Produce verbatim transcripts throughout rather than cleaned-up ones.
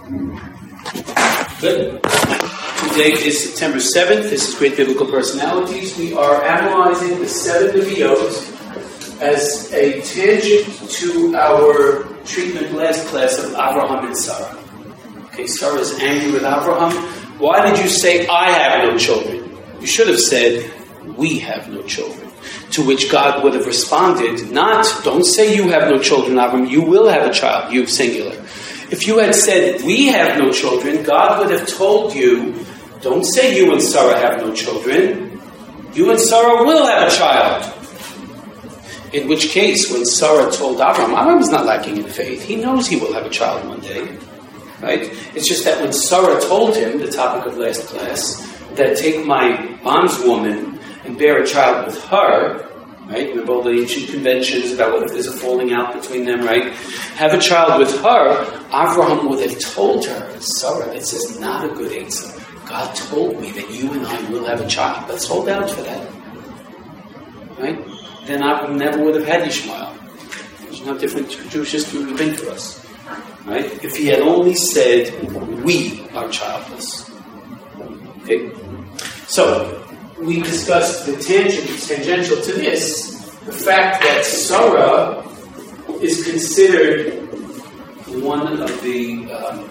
Good. Today is September seventh. This is Great Biblical Personalities. We are analyzing the seven Nevi'ot as a tangent to our treatment last class of Avraham and Sarah. Okay, Sarah is angry with Avraham. Why did you say, I have no children? You should have said, we have no children. To which God would have responded, not, don't say you have no children, Avraham, you will have a child, you singular. If you had said, we have no children, God would have told you, don't say you and Sarah have no children, you and Sarah will have a child. In which case, when Sarah told Avraham, Avraham is not lacking in faith, he knows he will have a child one day. Right? It's just that when Sarah told him, the topic of last class, that take my bondswoman and bear a child with her, right? Remember all the ancient conventions about what if there's a falling out between them, right? Have a child with her, Avraham would have told her, Sarah, this is not a good answer. God told me that you and I will have a child. Let's hold out for that. Right? Then Avraham never would have had Ishmael. There's no different Jewish history would have been for us. Right? If he had only said, we are childless. Okay? So, we discussed the tangent, tangential to this, the fact that Sarah is considered one of the um,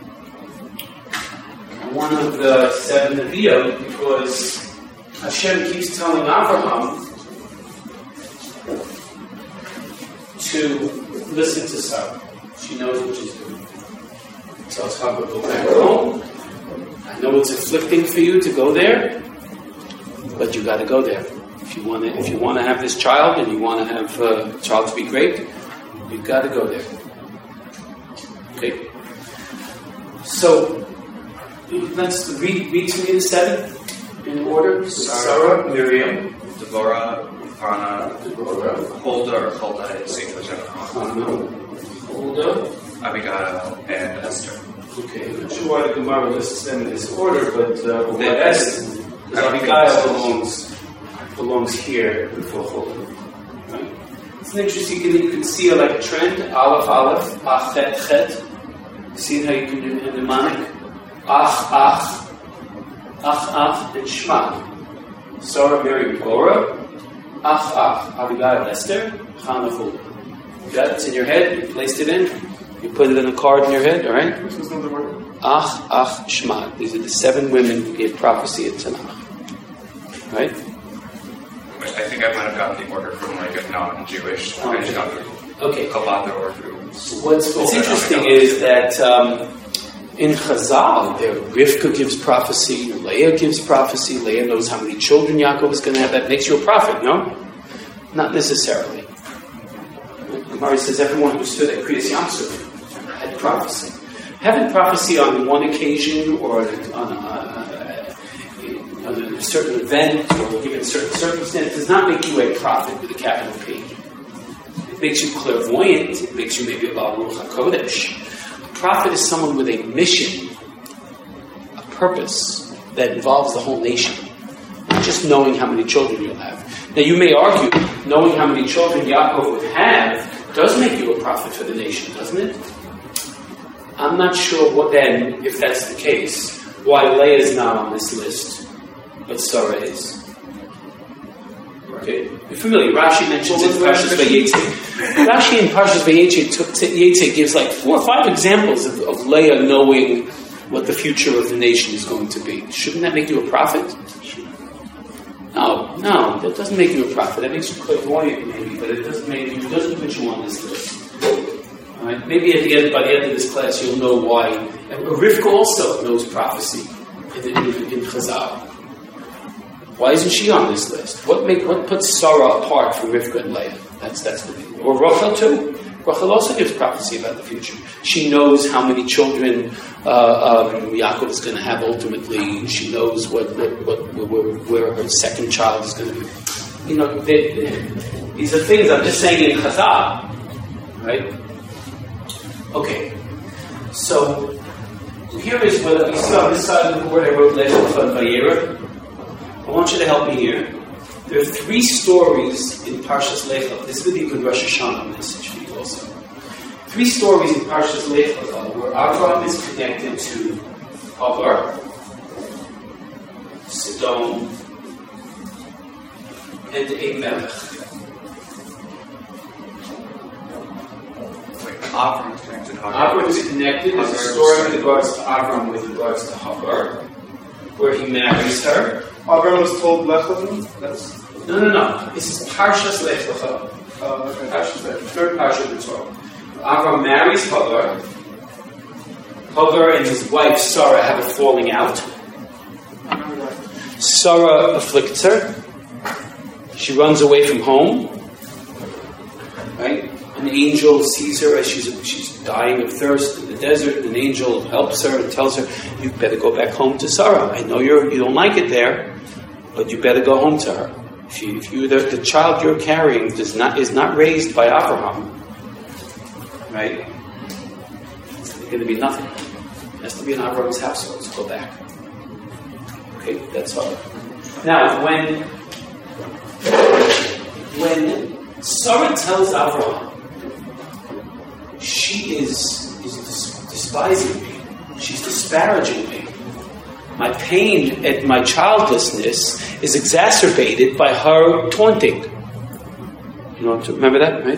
one of the seven Nevi'ot because Hashem keeps telling Avraham to listen to Sarah. She knows what she's doing. So it's hard to go back home. I know it's afflicting for you to go there, but you got to go there. If you want to, if you want to have this child and you want to have uh, a child to be great, you've got to go there. Okay. So let's read. Read to me the seven in order. Sarah, Miriam, Devorah, Hannah, Devorah, Huldah, or Huldah is English. Hannah, Huldah, Abigail, and Esther. Okay, I'm not sure why the Gemara lists them in this order, but uh, what Esther, because Abigail belongs belongs here before Huldah. Right? It's interesting. You can see uh, like a trend: Aleph, Aleph, Ach, Chet, Chet. See how you can do in the mnemonic? Ach, Ach, Ach, Ach, and Shema. Sarah, Miriam, Devorah, Ach, Ach, Abigail, Esther, Hannah, Huldah. You got it? It's in your head. You placed it in. You put it in a card in your head, all right? Ach, Ach, Shema. These are the seven women who gave prophecy at Tanakh. Right? I think I might have gotten the order from like a non-Jewish. Oh, I just got through okay. Chabad or through. What's, what's interesting is that um, in Chazal, there Rivka gives prophecy, Leah gives prophecy. Leah knows how many children Yaakov is going to have. That makes you a prophet, no? Not necessarily. Gemara says everyone who stood at Kriyas Yamsuf had prophecy. Having prophecy on one occasion or on a, on a certain event or given a certain circumstance does not make you a prophet with a capital P. It makes you clairvoyant. It makes you maybe a Baal Ruach HaKodesh. A prophet is someone with a mission, a purpose that involves the whole nation. Not just knowing how many children you'll have. Now you may argue, knowing how many children Yaakov would have does make you a prophet for the nation, doesn't it? I'm not sure what then, if that's the case, why Leah is not on this list, but Sarah is. Okay, you're familiar. Rashi mentions in Parshas Vayetze. Rashi in Parshas Vayetze gives like four or five examples of, of Leah knowing what the future of the nation is going to be. Shouldn't that make you a prophet? No, no, that doesn't make you a prophet. That makes you clairvoyant, maybe, but it doesn't make you, it doesn't put you on this list. All right? Maybe at the end, by the end of this class, you'll know why. And Rivka also knows prophecy in, in, in Chazal. Why isn't she on this list? What make what puts Sarah apart from Rivka and Leah? That's that's the thing. Or Rachel too. Rachel also gives prophecy about the future. She knows how many children uh, um, Yaakov is going to have ultimately. She knows what, what, what where, where her second child is going to be. You know, they, they, these are things I'm just saying in Chazal, right? Okay, so here is what you see on this side of the board. I wrote Lech Vayera. I want you to help me here. There are three stories in Parshas Lech. This would be a good Rosh Hashanah message for you also. Three stories in Parshas Lech Lecha where Avram is connected to Hagar, Sodom, and Abimelech. Wait, Avram is connected to Hagar. Avram is connected. There's a story with regards to Avram with regards to Hagar, where he marries her. Avram was told Lech Lecha? That's No, no, no. This is Parshas Lech Lecha. uh, okay. Parshas Lech, third Parsha of the Torah. Avram marries Hagar. Hagar and his wife Sarah have a falling out. Sarah afflicts her. She runs away from home. Right? An angel sees her as she's she's dying of thirst in the desert. An angel helps her and tells her, "You better go back home to Sarah. I know you're you don't like it there, but you better go home to her. If you, if you the, the child you're carrying does not is not raised by Abraham, right? It's going to be nothing. It has to be in Abraham's household. So go back." Okay, that's all. Now, when when Sarah tells Abraham she is is dis- despising me, she's disparaging me. My pain at my childlessness is exacerbated by her taunting. You know, remember that, right?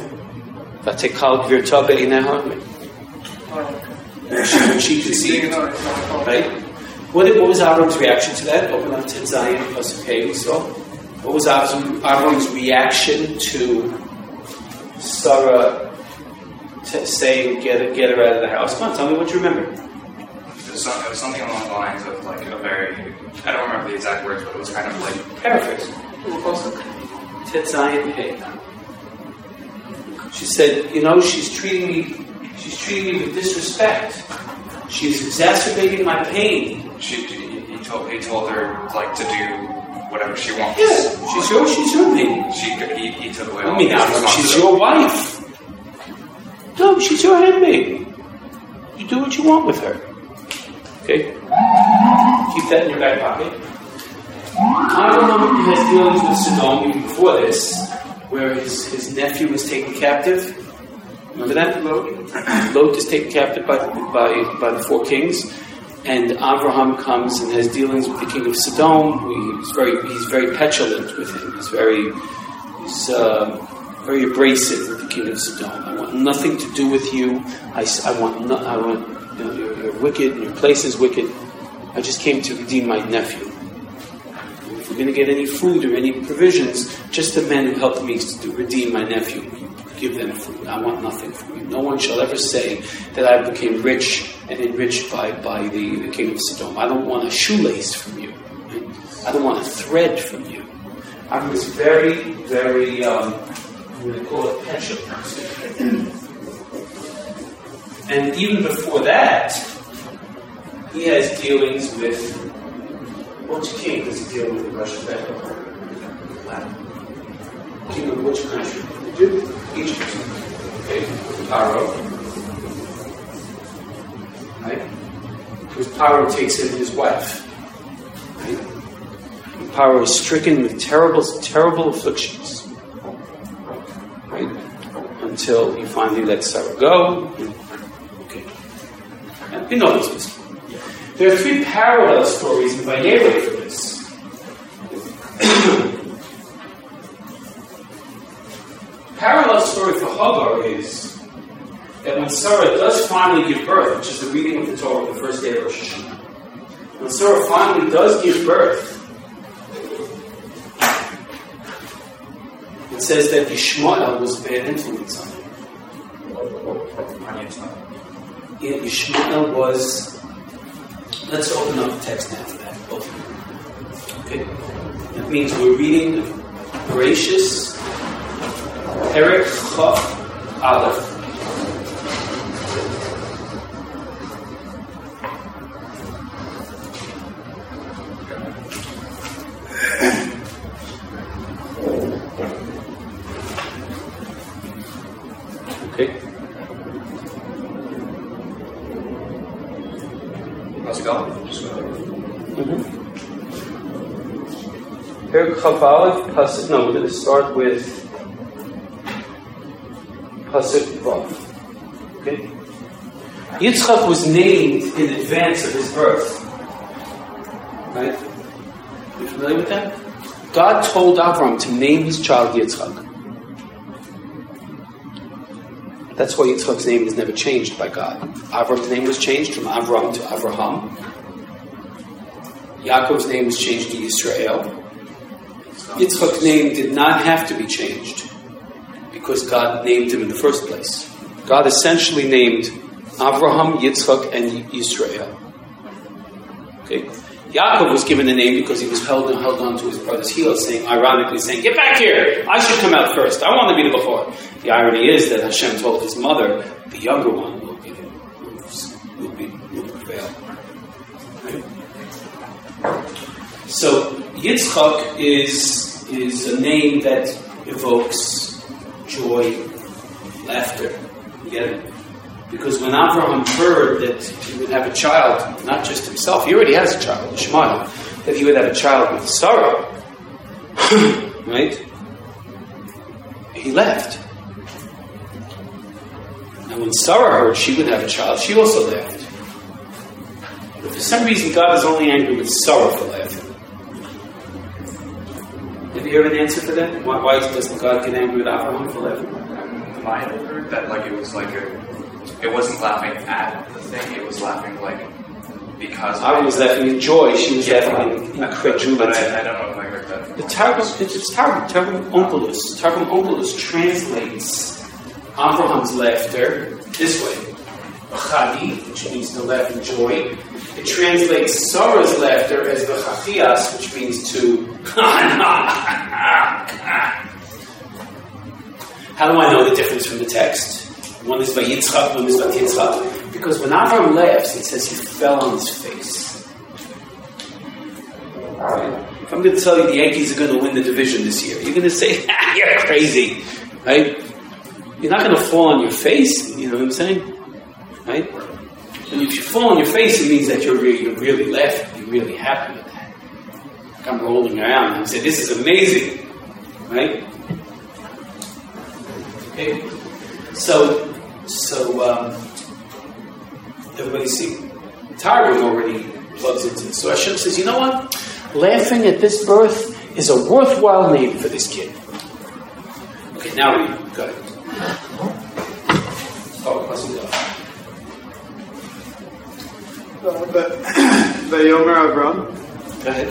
When she conceived, right? What, what was Avram's reaction to that? Open up to Zion plus okay, so what was Avram's reaction to Sarah t- saying, get her, get her out of the house? Come on, tell me what you remember. It was, some, it was something along the lines of like a very, I don't remember the exact words, but it was kind of like Paraphrase. Tetzayin Pei. She said, you know, she's treating me, she's treating me with disrespect. She's exacerbating my pain. She, he told, he told her like to do whatever she wants. Yeah, she's your, she's your pain. She, he, he took away I all mean, his now, she's responsibility. your wife. No, she's your handmaid. You do what you want with her. Okay? Keep that in your back pocket. Abraham has dealings with Sodom even before this, where his, his nephew was taken captive. Remember that? Lot? Lot is taken captive by, by, by the four kings. And Abraham comes and has dealings with the king of Sodom. He's very, he's very petulant with him. He's very, he's uh, very abrasive with the king of Sodom. I want nothing to do with you. I, I want, no, I want, you know, you're, you're wicked and your place is wicked. I just came to redeem my nephew. If we're going to get any food or any provisions, just the men who helped me to redeem my nephew, give them food. I want nothing from you. No one shall ever say that I became rich and enriched by, by the, the king of Sodom. I don't want a shoelace from you. I don't want a thread from you. I was very, very, um, I'm going to call it petulant. And even before that, he has dealings with, which king does he deal with in Russia? King of which country? Egypt? Egypt. Okay, Paro. Right? Because Paro takes in his wife. Right? And Paro is stricken with terrible, terrible afflictions. Right? Until he finally lets Sarah go. Okay. And you know this. There are three parallel stories in Vayera for this. Parallel story for Hagar is that when Sarah does finally give birth, which is the reading of the Torah on the first day of Rosh Hashanah, when Sarah finally does give birth, it says that Yishmael was a bad influence on her. Yeah, Yishmael was. Let's open up the text now for that. Open. Okay, that means we're reading Bereshis. Perek Chaf Aleph. Okay. Let's go. Mm-hmm. Perek Chaf Aleph. Pasuk. No, we're going to start with Pasuk Vav. Okay? Yitzchak was named in advance of his birth. Right? You familiar with that? God told Avram to name his child Yitzchak. That's why Yitzchak's name was never changed by God. Avram's name was changed from Avram to Avraham. Yaakov's name was changed to Yisrael. Yitzchak's name did not have to be changed because God named him in the first place. God essentially named Avraham, Yitzchak, and Yisrael. Okay? Yaakov was given a name because he was held, held on to his brother's heels, saying, ironically saying, get back here! I should come out first. I want to be the before. The irony is that Hashem told his mother, the younger one will be, will be, will prevail. Right? So, Yitzchak is, is a name that evokes joy, laughter. You get it? Because when Abraham heard that he would have a child, not just himself, he already has a child, Ishmael, that he would have a child with Sarah, right? He left. And when Sarah heard she would have a child, she also left. But for some reason, God is only angry with Sarah for laughing. Have you heard an answer for that? Why, why doesn't God get angry with Abraham for laughing? I had heard that like it was like a, it wasn't laughing at the thing, it was laughing like because. I was laughing in joy. She was yeah, laughing in incredulity. But I, I don't know if I heard that. The Targum, it's Targum, Targum Onkelos. Targum Onkelos translates Abraham's laughter this way, B'chadi, which means to laugh in joy. It translates Sarah's laughter as B'chachias, which means to. How do I know the difference from the text? One is by Yitzchak, one is by Yitzchak. Because when Avram laughs, it says he fell on his face. Right? If I'm going to tell you the Yankees are going to win the division this year, you're going to say, ah, you're crazy. Right? You're not going to fall on your face, you know what I'm saying? Right? And if you fall on your face, it means that you're really, you're really laughing, you're really happy with that. Like I'm rolling around and say, this is amazing. Right? Okay, so so um, everybody see Targum already plugs into this. So Hashem says, you know what? Laughing at this birth is a worthwhile name for this kid. Okay, now we go ahead. Oh, let's go. The Yomer Avram. Go ahead.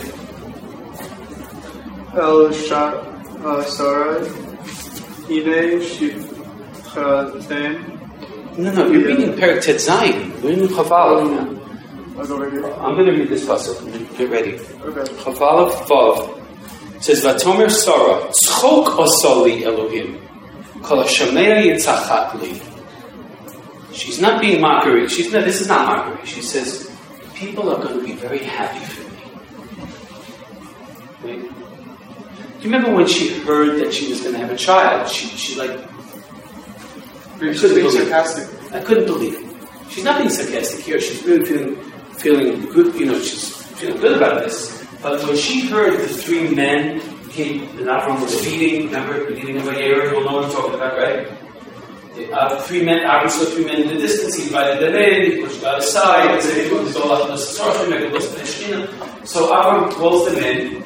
El Shah Sarai. Hine Shifchaten. No, no, you're reading Perek Tet Zayin. We're in Chaval now. I'll go right here. I'm going to read this pasuk. Get ready. Okay. Chaval Vav says, "Vatomer Sarah tzchok osali Elohim kol hashamei yitzachak li." She's not being mockery. She's not. This is not mockery. She says, "People are going to be very happy for me." Wait. Do you remember when she heard that she was going to have a child? She, she like, She's being sarcastic. I couldn't believe it. She's not being sarcastic here. She's really feeling, feeling good. You know, she's feeling good about this. But when she heard the three men came, the Avram was feeding. Remember, feeding over here. You all know what I'm talking about, right? The uh, three men. Avram saw three men in the distance. He invited them in. He pushed God aside. He said, "It's all out of the sorcery. Make a list of the." So Avram calls them in.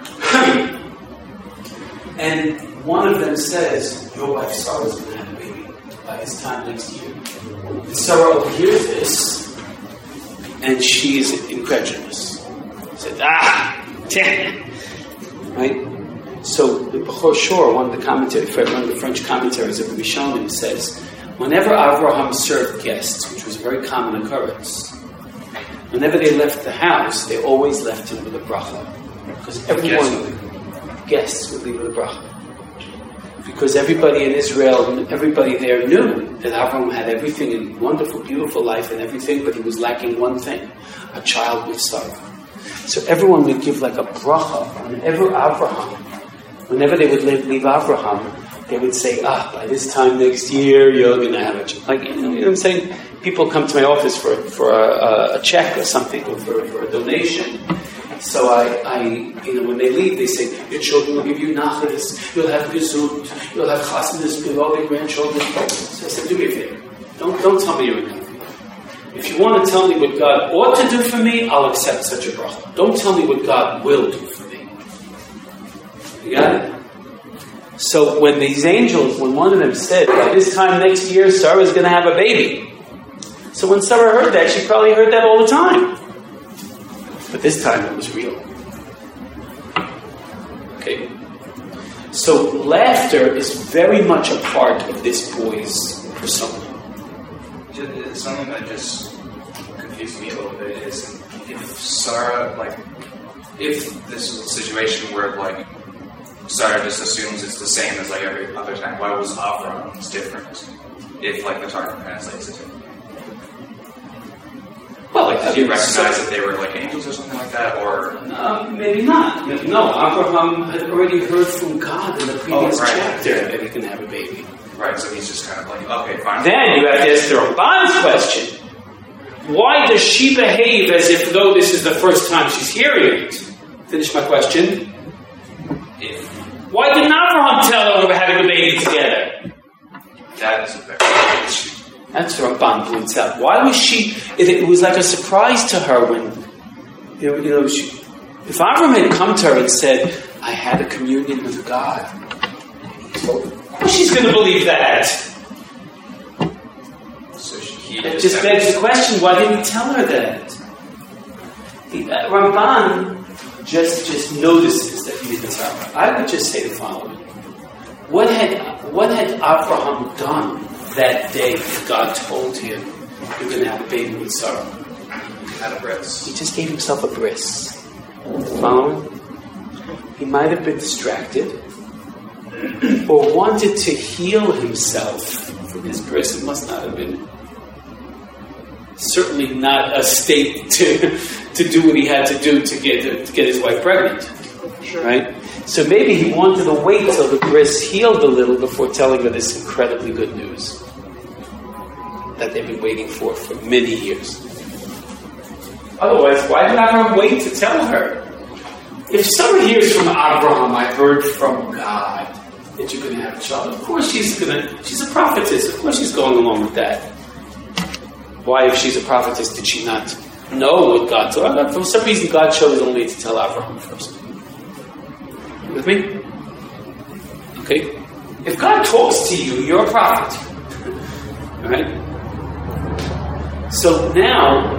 And one of them says, your wife Sarah's going to have a baby by this time next year. And Sarah overhears this, and she is incredulous. She said, ah, damn. Right? So the Bechor Shor, one of the commentary, one of the French commentaries of Rabbi Shlomo says, whenever Avraham served guests, which was a very common occurrence, whenever they left the house, they always left him with a bracha. Because everyone... guests would leave with a bracha. Because everybody in Israel, everybody there knew that Avraham had everything in wonderful, beautiful life and everything, but he was lacking one thing, a child with Sarah. So everyone would give like a bracha whenever Avraham, whenever they would leave, leave Avraham, they would say, ah, by this time next year, you're going to have a child. Like, you know, you know what I'm saying? People come to my office for, for a, a check or something, or for, for a donation. So I, I, you know, when they leave, they say, your children will give you nachas, you'll have gesund, you'll have chassidus, you'll have all your grandchildren. So I said, do me a favor. Don't, don't tell me you're in comfort. If you want to tell me what God ought to do for me, I'll accept such a bracha. Don't tell me what God will do for me. You got it? So when these angels, when one of them said, by this time next year, Sarah's going to have a baby. So when Sarah heard that, she probably heard that all the time. But this time it was real. Okay. So laughter is very much a part of this boy's persona. Something that just confused me a little bit is if Sarah, like, if this is a situation where, like, Sarah just assumes it's the same as, like, every other time, why was Avram's different? If, like, the Targum translates it. Well, like, did you recognize that they were, like, angels or something like that, or? Uh, maybe not. Maybe, no, Abraham had already heard from God in the previous oh, right. chapter that he can have a baby. Right, so he's just kind of like, okay, fine. Then you have to ask the Ramban's question. Why does she behave as if though this is the first time she's hearing it? Finish my question. If, Why didn't Abraham tell her we're having a baby together? that is a very good issue. That's what Ramban points out. Why was she... It, it was like a surprise to her when... You know, you know she, if Abraham had come to her and said, I had a communion with God, so, well, she's going to believe that. So she, It just begs the question, why didn't he tell her that? He, uh, Ramban just, just notices that he didn't tell her. I would just say the following. What had, what had Abraham done that day that God told him you're going to have a baby with Sarah? He had a bris. He just gave himself a bris. Following? He might have been distracted or wanted to heal himself from his bris. It must not have been certainly not a state to to do what he had to do to get to get his wife pregnant. Sure. Right? So maybe he wanted to wait till the bris healed a little before telling her this incredibly good news that they've been waiting for for many years. Otherwise, why did Abraham wait to tell her? If someone hears from Abraham, I heard from God that you're going to have a child. Of course she's going to, she's a prophetess. Of course she's going along with that. Why, if she's a prophetess, did she not know what God told her? For some reason, God chose only to tell Abraham first. You with me? Okay? If God talks to you, you're a prophet. Alright? So now,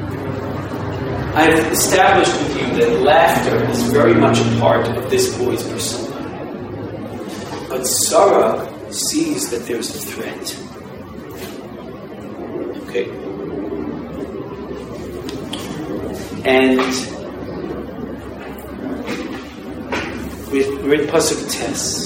I've established with you that laughter is very much a part of this boy's persona. But Sarah sees that there's a threat. Okay? And we're in Pasuk Tes.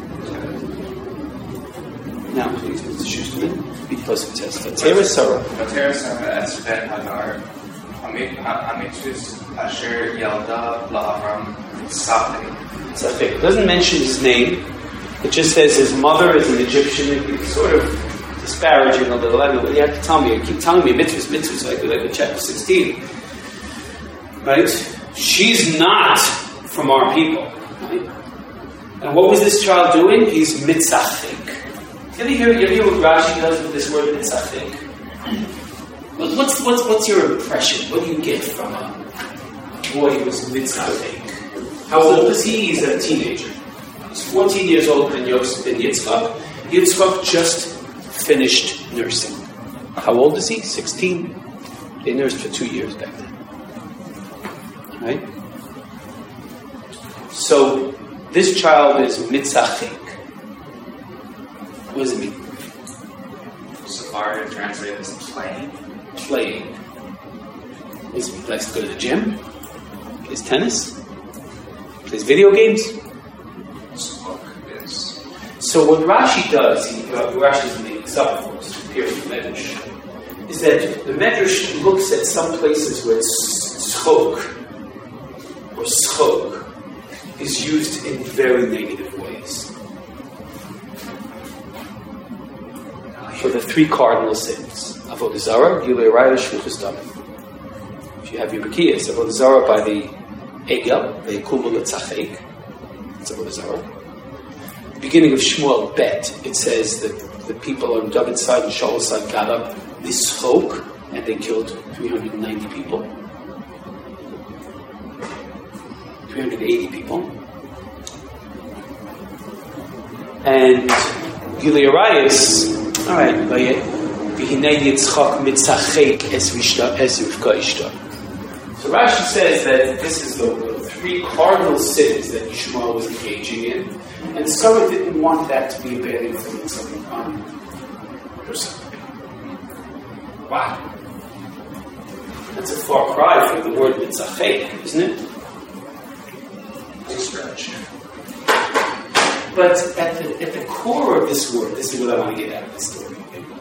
Now, please, Mister Schusterman, read Pasuk Tes. Vatera Sarah. Vatera Sarah es ben Hagar. Hamitzvus Asher Yalda La'Avram Tzachik. Tzachik. It doesn't mention his name. It just says his mother is an Egyptian. It's sort of disparaging a little. I don't know. You have to tell me. You keep telling me mitzvahs, mitzvahs, like, like in chapter sixteen. Right? She's not from our people. Right? And what was this child doing? He's mitzachik. You ever hear, you ever hear what Rashi does with this word mitzachik? What's, what's, what's your impression? What do you get from a boy who's mitzachik? How old is he? He's a teenager. He's fourteen years old than Yosef ben Yitzchak. Yitzchak just finished nursing. How old is he? sixteen. They nursed for two years back then. Right? So, this child is mitzachik. What does it mean? Safari translated as playing. Playing. He likes to go to the gym, plays tennis, plays video games. Book is. So what Rashi does, he, uh, Rashi's makes up for us here in the Medrash, is that the Medrash looks at some places where schok or schok is used in very negative ways. For the three cardinal sins. Avodah Zarah, Gilui Arayos, Shluchus Damim. If you have your Bekiyas, Avodah Zarah by the Egel, the Kumul Tzachek, it's Avodah Zarah. Beginning of Shmuel Bet, it says that the people on David's side and Shaul's side got up, Nischok, and they killed three hundred ninety people. three hundred eighty people. And Gilui Arayos, all right, V'hinei Yitzchak mitzachek es Rivka ishta. So Rashi says that this is the, the three cardinal sins that Yishmael was engaging in, and Sarah didn't want that to be a bad influence on her son. Wow. That's a far cry from the word mitzachek, isn't it? It's a stretch. But at the, at the core of this word, this is what I want to get out of this story,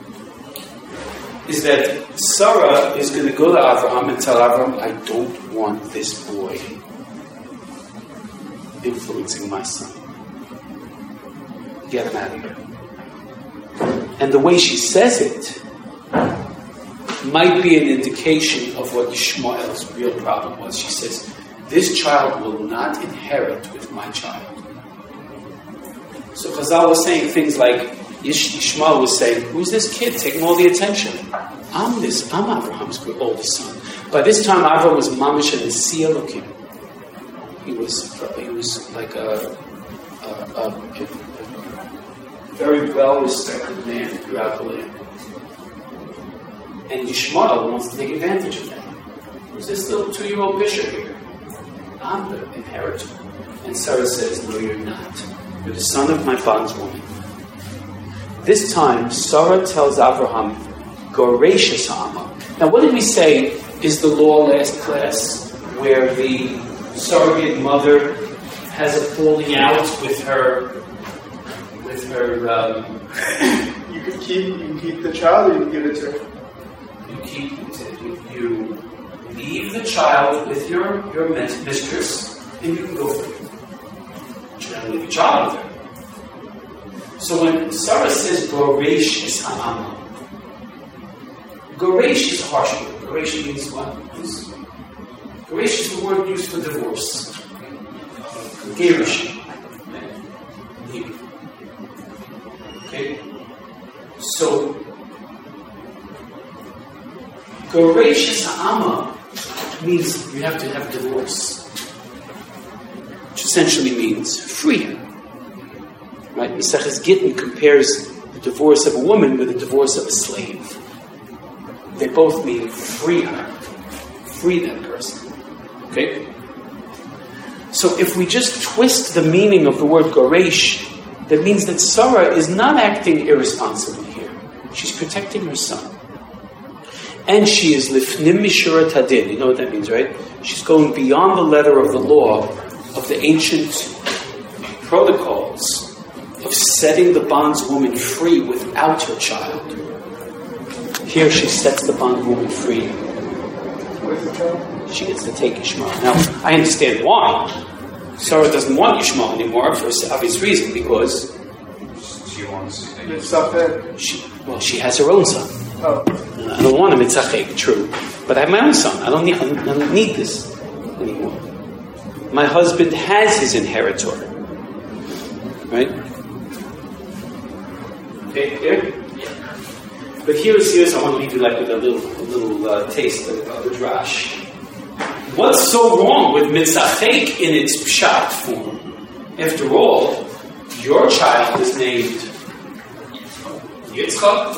is that Sarah is going to go to Avraham and tell Avraham, I don't want this boy influencing my son. Get him out of here. And the way she says it might be an indication of what Yishmael's real problem was. She says, this child will not inherit with my child. So Chazal was saying things like, Yishmael was saying, who's this kid taking all the attention? I'm this, I'm Abraham's oldest son. By this time, Abraham was mamish and Nesiya Elokim. He was, he was like a, a, a, a very well-respected man throughout the land. And Yishmael wants to take advantage of that. Who's this little two-year-old bishop here? I'm the inheritor. And Sarah says, no, you're not. You're the son of my bondswoman. This time, Sarah tells Abraham, Goresh ha'ama. Now, what did we say is the law last class, where the surrogate mother has a falling out with her, with her. Um, you can keep, you can keep the child, or you can give it to her. You keep it. You, you leave the child with your your mistress, and you can go for it. You don't leave the child with her. So when Sarah says Goresh is ha'ama, Goresh is a harsh word. Goresh means what? Goresh is the word used for divorce. Gerish. Okay? So, Goresh is ha'ama means you have to have divorce. Which essentially means free her. Right? Maseches Gittin compares the divorce of a woman with the divorce of a slave. They both mean free her. Free that person. Okay? So if we just twist the meaning of the word Goresh, that means that Sarah is not acting irresponsibly here. She's protecting her son. And she is lifnim mishurat hadin. You know what that means, right? She's going beyond the letter of the law of the ancient protocols of setting the bondswoman free without her child. Here she sets the bondwoman free. With the child? She gets to take Ishmael. Now, I understand why. Sarah doesn't want Ishmael anymore for obvious reason, because she wants. It's not fair. She, well, she has her own son. Oh. I don't want him. It's achek, true, but I have my own son. I don't need. I don't need this anymore. My husband has his inheritor, right? Okay, here. But here's, here's I want to leave you like with a little, a little uh, taste of, of the drash. What's so wrong with mitzachek in its pshat form? After all, your child is named Yitzchak.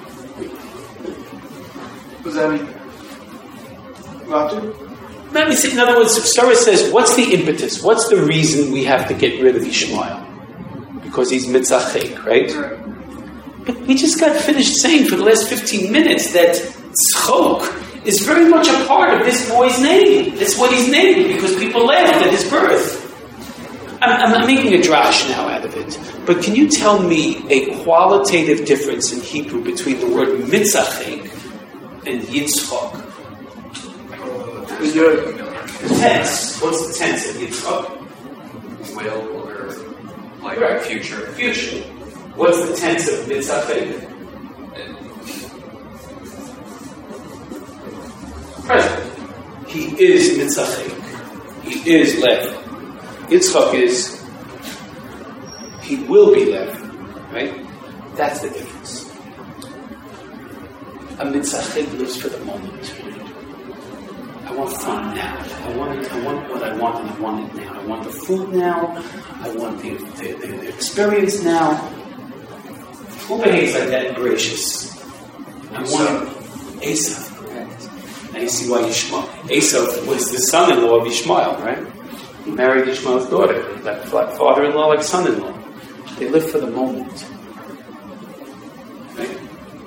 What does that mean? Ratu? Let me see. In other words, Sarah says, what's the impetus? What's the reason we have to get rid of Ishmael? Because he's mitzachek, right? Right. But we just got finished saying for the last fifteen minutes that tzchok is very much a part of this boy's name. That's what he's named because people laughed at his birth. I'm, I'm making a drash now out of it. But can you tell me a qualitative difference in Hebrew between the word mitzachek and yitzchok? The yud. The tense. What's the tense of yitzchok? Will or like Correct. future. Future. What's the tense of mitzachek? Present. He is mitzachek. He is left. Yitzchak is he will be left. Right? That's the difference. a mitzachik lives for the moment. I want fun now. I want it, I want what I want, and I want it now. I want the food now. I want the, the, the, the experience now. Who behaves like that? Gracious. I want Esau, correct. Now you see why Yishmael. Esau was the son-in-law of Yishmael, right? He married Yishmael's daughter. Like father-in-law, like son-in-law. They live for the moment. Right?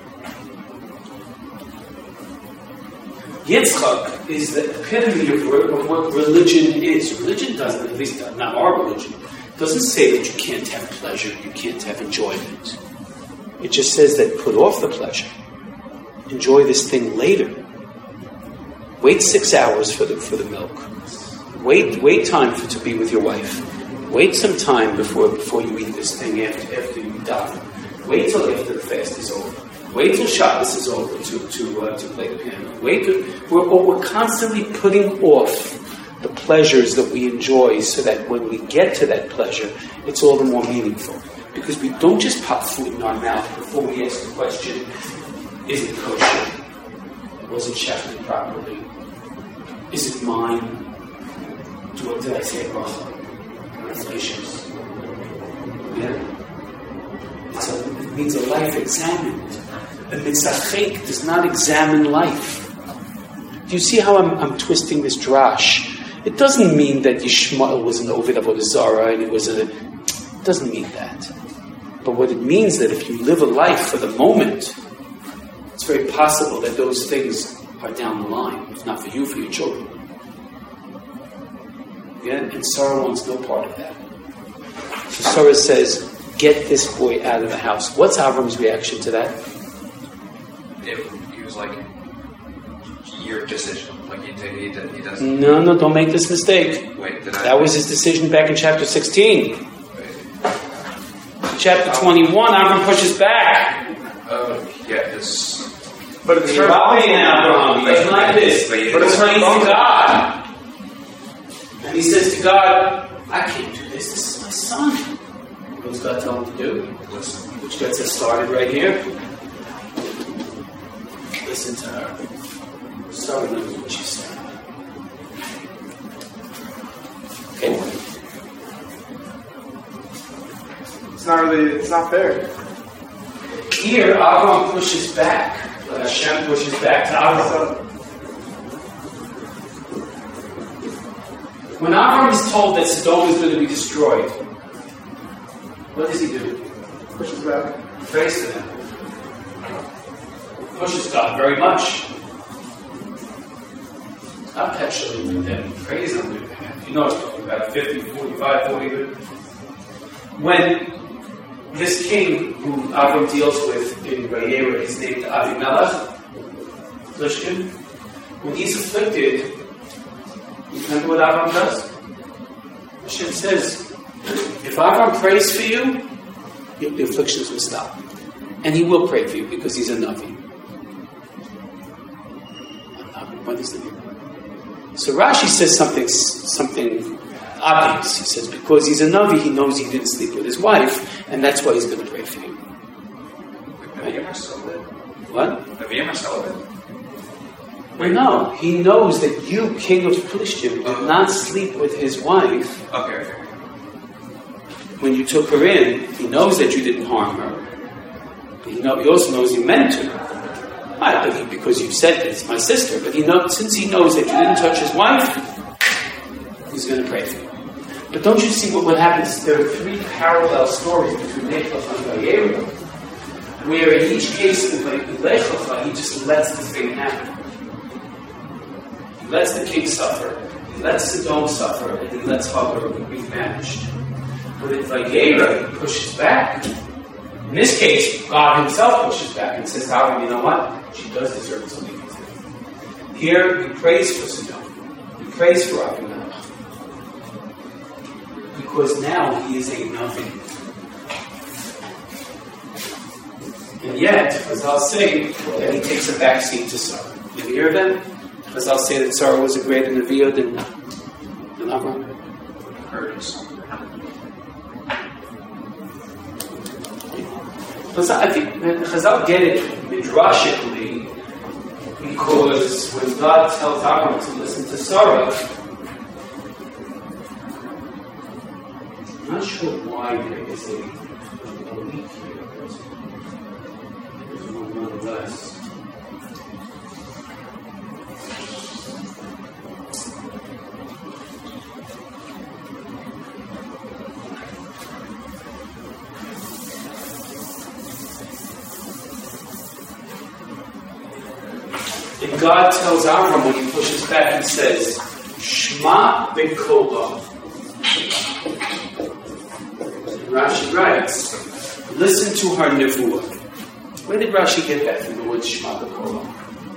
Yitzchak is the epitome of, of what religion is. Religion doesn't, at least not our religion, doesn't say that you can't have pleasure, you can't have enjoyment. It just says that put off the pleasure. Enjoy this thing later. Wait six hours for the for the milk. Wait wait time for to be with your wife. Wait some time before before you eat this thing after after you die. Wait till after the fast is over. Wait till Shabbos is over to to uh, to play the piano. Wait till we're we're constantly putting off the pleasures that we enjoy, so that when we get to that pleasure, it's all the more meaningful. Because we don't just pop food in our mouth before we ask the question, is it kosher? Was it shafted properly? Is it mine? Do, did I say it wrong? Translations. Yeah. It's a, it means a life examined. A mitzachek does not examine life. Do you see how I'm, I'm twisting this drash? It doesn't mean that Yishmael was an Ovid Avodah Zarah and it was a... It doesn't mean that. But what it means that if you live a life for the moment, it's very possible that those things are down the line, if not for you, for your children. Yeah? And Sarah wants no part of that. So Sarah says, get this boy out of the house. What's Avram's reaction to that? It, he was like, your decision. Like he, did, he, did, he doesn't... No, no, don't make this mistake. Wait, did I... That was his decision back in chapter sixteen. Chapter twenty-one, Avram pushes back. Oh, yeah, this... But it's her now, Abraham. It's like this. But it's prays to God. And he says to God, I can't do this. This is my son. What does God tell him to do? Listen. Which gets us started right here. Listen to her. Start with what she said. Okay. It's not really, it's not fair. Here, Avram pushes back. But Hashem pushes back to Avram. When Avram is told that Sodom is going to be destroyed, what does he do? Pushes back. He prays to them. Pushes God very much. Not petulant with them. He prays on their behalf. You know, it's talking about fifty, forty-five, forty. When this king, who Avram deals with in Vayera, is named Avimelech, Plishkin. When he's afflicted, you remember what Avram does? Hashem says, if Avram prays for you, the afflictions will stop. And he will pray for you because he's a Navi. What is the Navi? So Rashi says something, something obvious. He says, because he's a Navi, he knows he didn't sleep with his wife, and that's why he's going to pray for you. Have you ever celibate? What? Have you ever celibate? Well, no. He knows that you, king of Philistia, did not sleep with his wife. Okay, okay. When you took her in, he knows that you didn't harm her. He, know, he also knows you meant to. Not because you said it's my sister, but he know, since he knows that you didn't touch his wife, he's going to pray for you. But don't you see what, what happens? There are three parallel stories between Nechach and Vayera, where in each case in Nechach, he just lets the thing happen. He lets the king suffer, he lets Sodom suffer, and he lets Hagar be vanished. But in Vayera, he pushes back. In this case, God himself pushes back and says, Avram, you know what? She does deserve to leave with him. Here, he prays for Sodom. He prays for Avimelech. Because now he is a nothing. And yet, as I'll say, that he takes a backseat to Sarah. You hear that? As I'll say that Sarah was a greater Neviah than, than Avram. I think Chazal get it midrashically Because when God tells Avram to listen to Sarah, I'm not sure why there is a, a leak here, but there's one nonetheless. And God tells Avram when he pushes back, he says, Shema b'kola. Rashi writes, listen to her nevuah. Where did Rashi get that from the word Shema b'kola?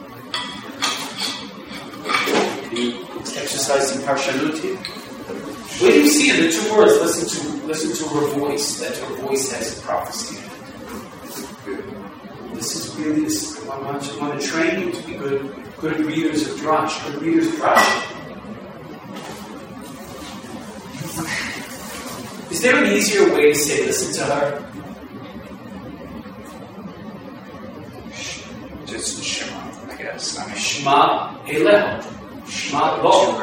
He exercised some parshanut here. Where do you see in the two words, listen to listen to her voice, that her voice has prophecy? This is really, this, I want to, want to train you to be good, good readers of Drash, good readers of Rashi. Is there an easier way to say listen to her? Just Shema, I guess. I mean, Shema Eleho. Shema Lo.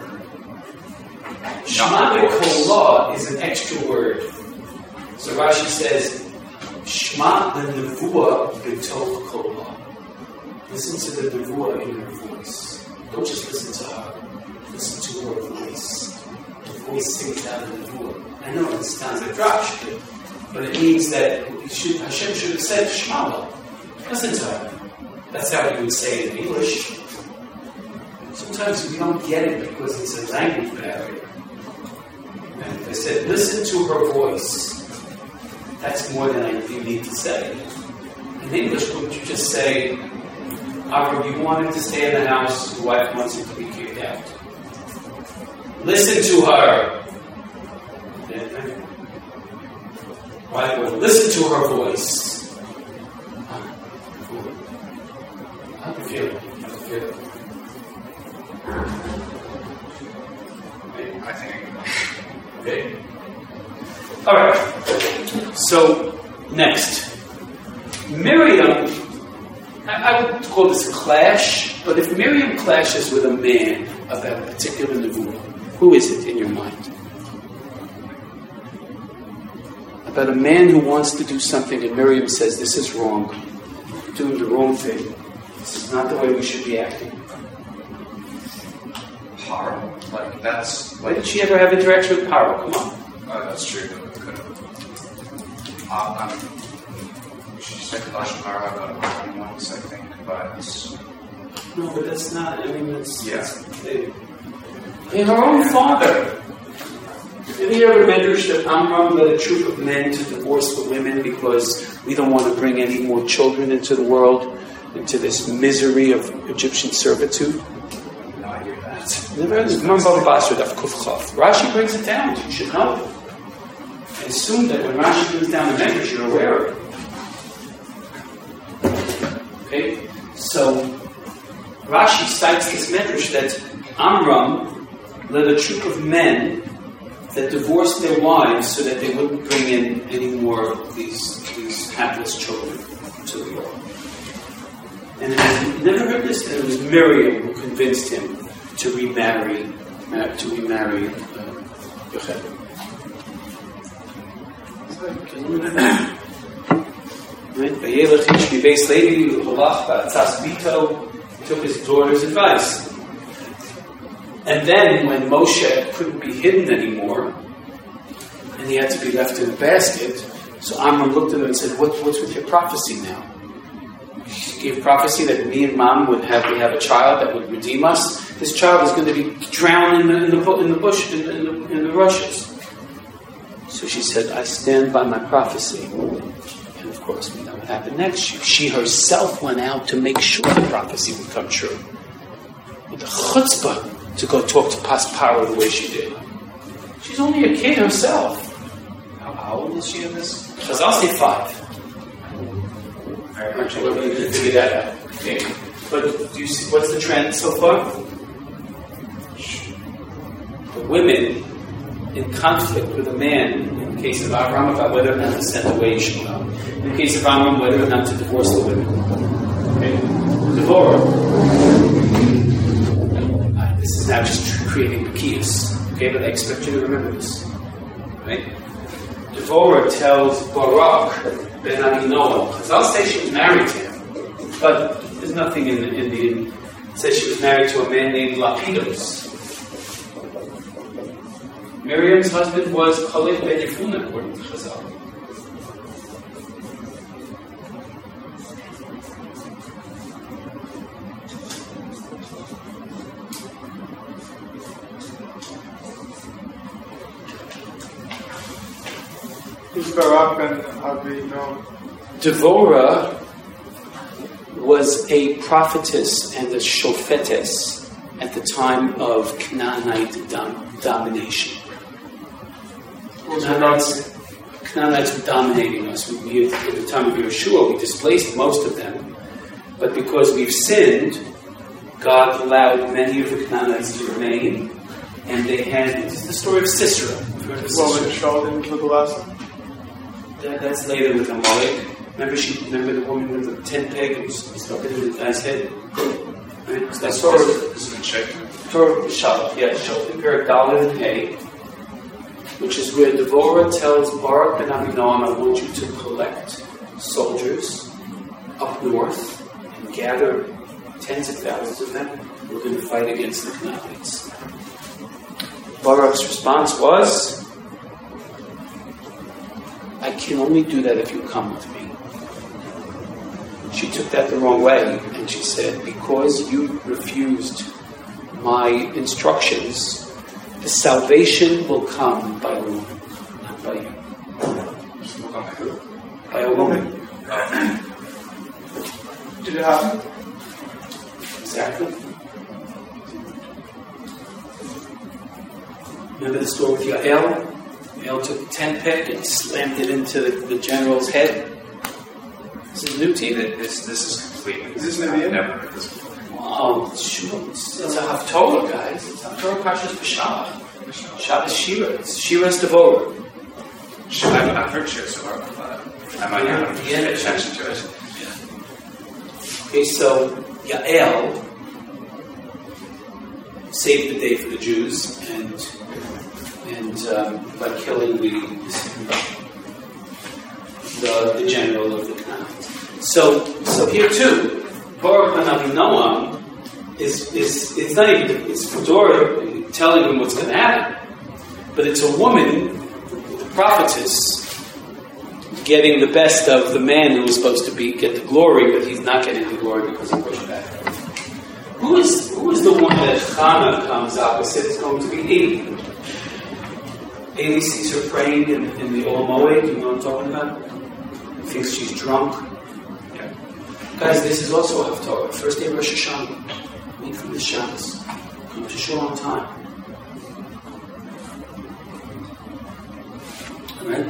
Shema B'Kolah is an extra word. So Rashi says, Shema the nevuah b'toch kolah. Listen to the nevuah in her voice. Don't just listen to her. Listen to her voice. The voice sings out of the nevuah. I know it sounds like drash, but, but it means that it should, Hashem should have said Shema. Listen to her. That's how you would say it in English. Sometimes we don't get it because it's a language barrier. And they said, listen to her voice. That's more than I, you need to say. In English, would you just say, Avram, you wanted to stay in the house, your wife wants you to be kicked out. Listen to her. Wife will listen to her voice. How do you feel? How do you feel? I think. Okay. All right. So, next. Miriam, I, I would call this a clash, but if Miriam clashes with a man about a particular nevuah, who is it in your mind? About a man who wants to do something and Miriam says, this is wrong. You're doing the wrong thing. This is not the way we should be acting. Paro. Like, that's... Why did she ever have interaction with Paro? Come on. Oh, that's true. Could have. Um, I mean, she said Lashon Hara about Paro once, I think, but... No, but that's not, I mean, that's... Yeah. That's, they, I mean, her own father. Did he ever medrash that Amram led a troop of men to divorce the women because we don't want to bring any more children into the world, into this misery of Egyptian servitude? No, I hear that. Never heard of Baba Basra Daf Kuf Chaf. Rashi brings it down. You should know. I assume that when Rashi brings down the medrash, you're aware of it. Okay? So, Rashi cites this medrash that Amram led a troop of men that divorced their wives so that they wouldn't bring in any more of these, these hapless children to the world. And I never heard this, and it was Miriam who convinced him to remarry, to remarry uh, Yocheved. He took his daughter's advice. And then when Moshe couldn't be hidden anymore, and he had to be left in a basket, so Amram looked at him and said, what, what's with your prophecy now? You gave prophecy that me and Mom would have, we have a child that would redeem us. This child is going to be drowned in the, in the, in the bush, in the, in, the, in the rushes. So she said, I stand by my prophecy. And of course, we know what happened next. She, she herself went out to make sure the prophecy would come true. With the chutzpah to go talk to Pas Paro the way she did. She's only a kid herself. How, how old is she in this? Chazal say five. I'm not sure whether you can figure that out. Okay. But do you see, what's the trend so far? The women in conflict with a man, in the case of Avram, about whether or not to send away Ishmael. In the case of Amram, whether or not to divorce the women. Okay. Devorah. now just creating Makias. Okay, but I expect you to remember this. Right? Devorah tells Barak ben Abinoam. Chazal say she was married to him, but there's nothing in the, in the in, it says she was married to a man named Lapidos. Miriam's husband was Khalid ben Yefunah, according to Chazal. Who's Barak ben Abinoam? Devorah was a prophetess and a shofetes at the time of Canaanite dom- domination. Canaanites, Canaanites were dominating us. We, we, at the time of Yeshua, we displaced most of them. But because we've sinned, God allowed many of the Canaanites to remain. And they had, this is the story of Sisera. Well, when Shaul didn't kill the last one? That, that's later with Amalek. Remember, she remember the woman with the ten pagans stuck it in the guy's head. Right? So that's Torah. This is in Shoftim. Torah Shabbat, yeah, Shoftim Perak Dalet and Hay, which is where Devorah tells Barak ben Abinoam, "I want you to collect soldiers up north and gather tens of thousands of them. We're going to fight against the Canaanites." Barak's response was, "I can only do that if you come with me." She took that the wrong way, and she said, "Because you refused my instructions, the salvation will come by a woman, not by you." By a woman. Did it happen? Exactly. Remember the story with Yael? Yael took a tent peg and slammed it into the, the general's head. This is new to you. This, this is completely. Is this maybe I've it? never heard this before. Oh, sure. It's, it's a Haftorah, guys. It's a Haftorah Parshas B'Shabbat. Shabbat Shira. It's Shira's Devorah. Sure, I've, I've heard Shir Shabbat, but I might not have Yeah. paid attention to it. Okay, so Yael saved the day for the Jews, and and um, by killing the the, the general of the Canaanites. So so here too, Barak ben Abinoam is is it's not even it's Fedora telling him what's going to happen, but it's a woman, the prophetess, getting the best of the man who was supposed to be get the glory, but he's not getting the glory because he pushed back. Who is who is the one that Chana comes out and says it's going to be Eli? Eli sees her praying in, in the Ol Moed. You know what I'm talking about? He thinks she's drunk. Yeah. Guys, this is also a Haftorah. First day of Rosh Hashanah. Meet from the Shabbos. Come to shul on time. Right?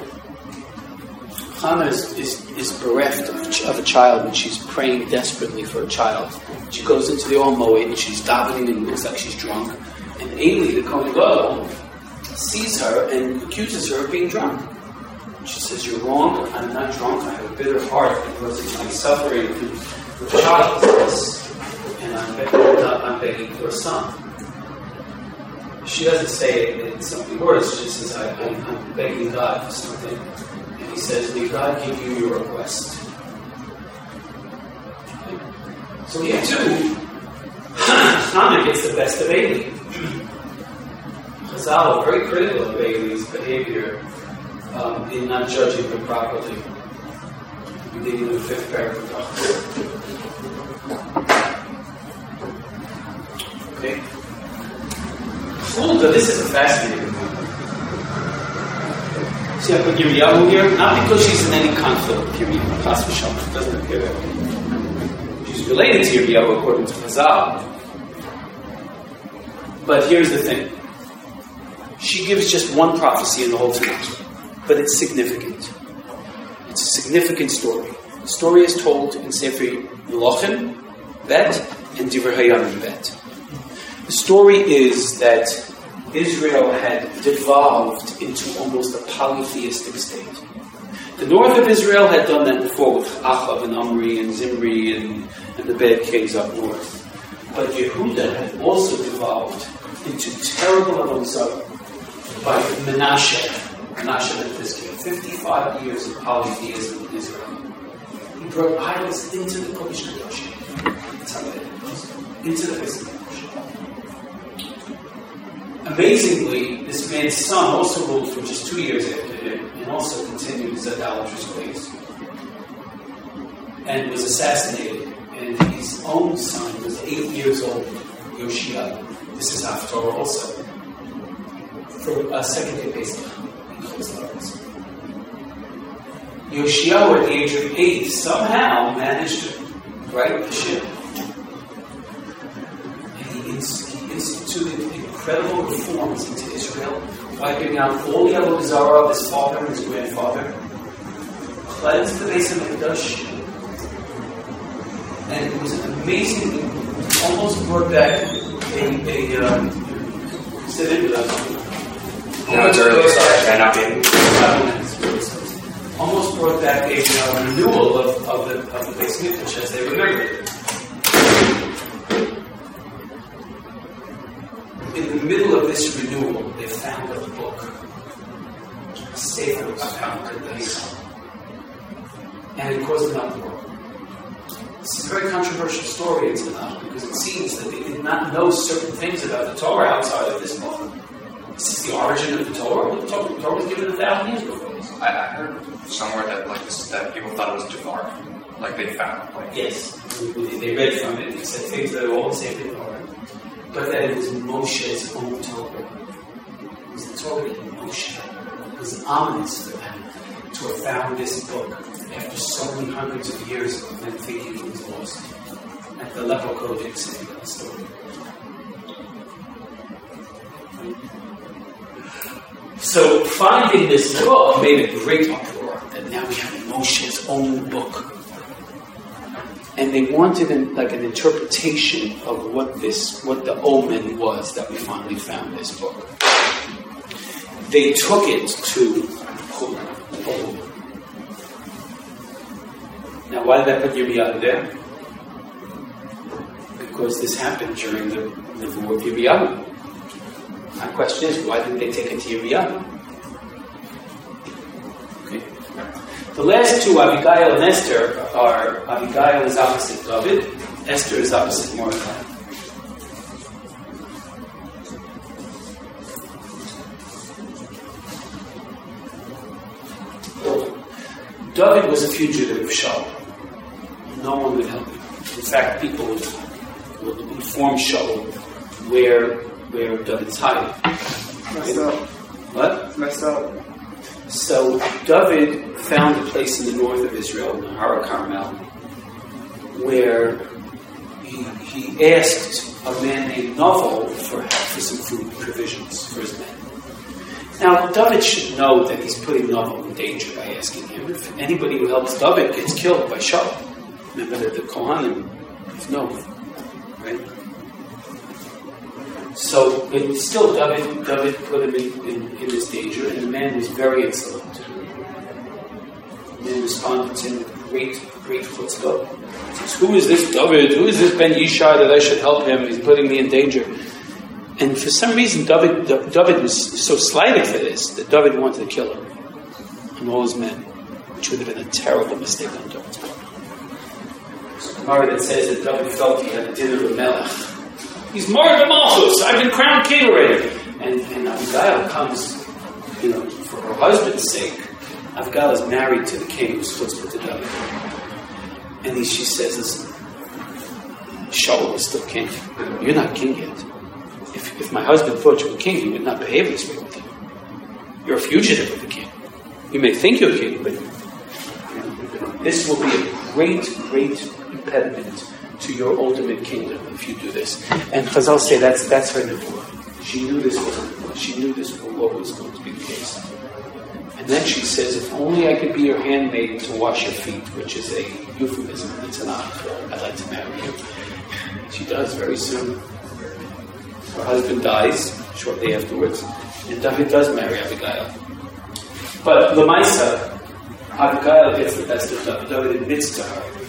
Chana is, is, is bereft of, of a child, and she's praying desperately for a child. She goes into the Ol Moed, and she's davening, and it looks like she's drunk. And Eli, the Kohen Gadol, sees her and accuses her of being drunk. She says, "You're wrong. I'm not drunk. I have a bitter heart because of my suffering with childlessness, and I'm begging, I'm begging for a son." She doesn't say it in so many words. She says, I, I, "I'm begging God for something." And he says, "May God give you your request." Okay. So here too, Hannah gets the best of Eli. Chazal are very critical of Eli's behavior um, in not judging her properly. Beginning of the fifth paragraph. Okay. Huldah, this is a fascinating one. See, I put Yirmiyahu here, not because she's in any conflict with Yirmiyahu. Chas v'shalom, it doesn't appear that way. She's related to Yirmiyahu according to Chazal. But here's the thing. She gives just one prophecy in the whole Tanakh, but it's significant. It's a significant story. The story is told in Sefer Melachim, Bet, and Divrei Hayamim, Bet. The story is that Israel had devolved into almost a polytheistic state. The north of Israel had done that before with Achav and Omri and Zimri and, and the bad kings up north. But Yehuda had also devolved into terrible avodah by Menashe. Menashe lived this king, fifty-five years of polytheism in Israel. He brought idols into the Kodesh Kodashim. That's how they did it. Into the Kodesh. Amazingly, this man's son also ruled for just two years after him and also continued his idolatrous ways and was assassinated. And his own son was eight years old, Yoshia. This is Haftorah also. For a second day Pesach. Yoshia, at the age of eight, somehow managed to right the ship. And he, ins- he instituted incredible reforms into Israel, wiping out all the avodah zarah of his father and his grandfather, cleansed the Beis HaMikdash, and it was an amazing, almost brought back a, a um, sit in with us. No, it's early, sorry, can I not be? Almost brought back a uh, renewal of, of the of the Beis HaMikdash as they remembered it. In the middle of this renewal, they found a book, a sefer account of the Beis, and it caused an uproar. This is a very controversial story in Tanakh because it seems that they did not know certain things about the Torah outside of this book. This is the origin of the Torah. The Torah, the Torah was given a thousand years before this. I, I heard somewhere that like this, that people thought it was Jafar, like they found. Like yes, they read from it. It said things that are all the same in Torah, but that it was Moshe's own Torah. It was the Torah that Moshe. It was ominous for them to have found this book after so many hundreds of years of them thinking it was lost. At the Aleppo Codex saying that story. So finding this book made a great uproar that now we have Moshe's own book. And they wanted an, like an interpretation of what this, what the omen was that we finally found this book. They took it to Chum. Now, why did I put Yirmiyahu there? Because this happened during the Nevuah of Yirmiyahu. My question is, why didn't they take it to Yirmiyahu? Okay. The last two, Abigail and Esther, are Abigail is opposite David, Esther is opposite Mordecai. David was a fugitive of Shaul. No one would help him. In fact, people would, would inform Shaul where where David's hiding. Messed up. What? It's messed up. So David found a place in the north of Israel, in Har Carmel, where he, he asked a man named Novel for for some food provisions for his men. Now, David should know that he's putting Novel in danger by asking him. If anybody who helps David gets killed by Shaul. Remember that the Kohanim know, right? So, but still, David, David put him in, in, in this danger, and the man was very insolent. The man responded to him with great, great chutzpah. He says, "Who is this David? Who is this Ben Yishai that I should help him? He's putting me in danger." And for some reason, David, David was so slighted for this that David wanted to kill him and all his men, which would have been a terrible mistake on David's part. So the Gemara that says that David felt he had a dinner with Melech. He's Mord Malchus. I've been crowned king already. And, and Abigail comes, you know, for her husband's sake. Abigail is married to the king who's chutzpah to David. And he, she says, "Listen, Shaul is still king. You're not king yet. If, if my husband thought you were king, he would not behave this way with you. You're a fugitive of the king. You may think you're king, but you know, this will be a great, great impediment to your ultimate kingdom if you do this." And Chazal say that's that's her nevuah. She knew this was she knew this was what was going to be the case. And then she says, "If only I could be your handmaid to wash your feet," which is a euphemism. It's an I'd like to marry you. She does very soon. Her husband dies shortly afterwards, and David does marry Abigail. But Lamaisa, Abigail gets the best of David. David admits to her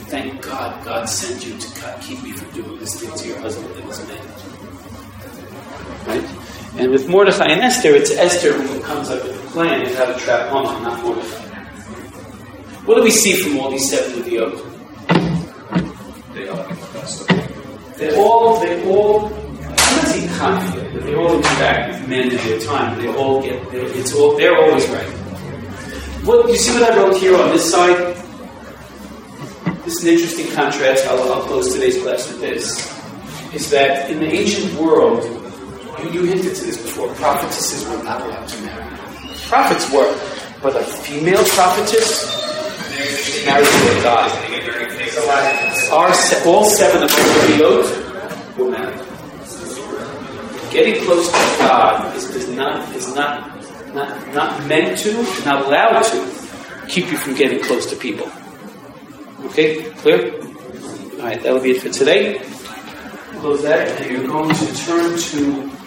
thank God God sent you to God, keep me from doing this thing to your husband that was a man. Right? And with Mordechai and Esther, it's Esther who comes up with the plan of how to trap Haman, not Mordechai. What do we see from all these seven Neviot? They all They all, they all, I'm not saying conflict, but they all interact with men in their time. They all get, it's all, they're always right. What, you see what I wrote here on this side? This is an interesting contrast. I'll, I'll close today's class with this. Is that in the ancient world, you, you hinted to this before, prophetesses were not allowed to marry. Prophets were, but a female prophetess married to a god. Our, all seven of the Neviot were married. Getting close to God is, is not is not, not not meant to, not allowed to keep you from getting close to people. Okay, clear? All right, that will be it for today. Close that, and you're going to turn to